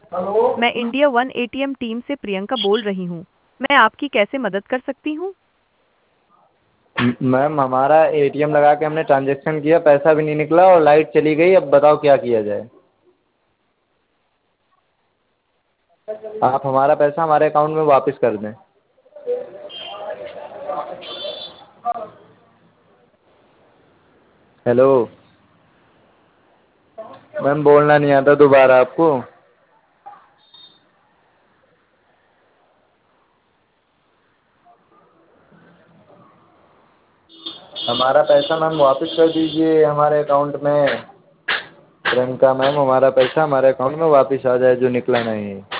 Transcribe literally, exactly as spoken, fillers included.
मैं India one ATM team से प्रियंका बोल रही हूँ। मैं आपकी कैसे मदद कर सकती हूँ? मैम हमारा एटीएम लगा के हमने ट्रांजेक्शन किया, पैसा भी नहीं निकला और लाइट चली गई। अब बताओ क्या किया जाए। आप हमारा पैसा हमारे अकाउंट में वापस कर दें। हेलो मैम, बोलना नहीं आता दोबारा आपको? हमारा पैसा मैम वापस कर दीजिए हमारे अकाउंट में। प्रियंका मैम, हमारा पैसा हमारे अकाउंट में वापस आ जाए जो निकला नहीं।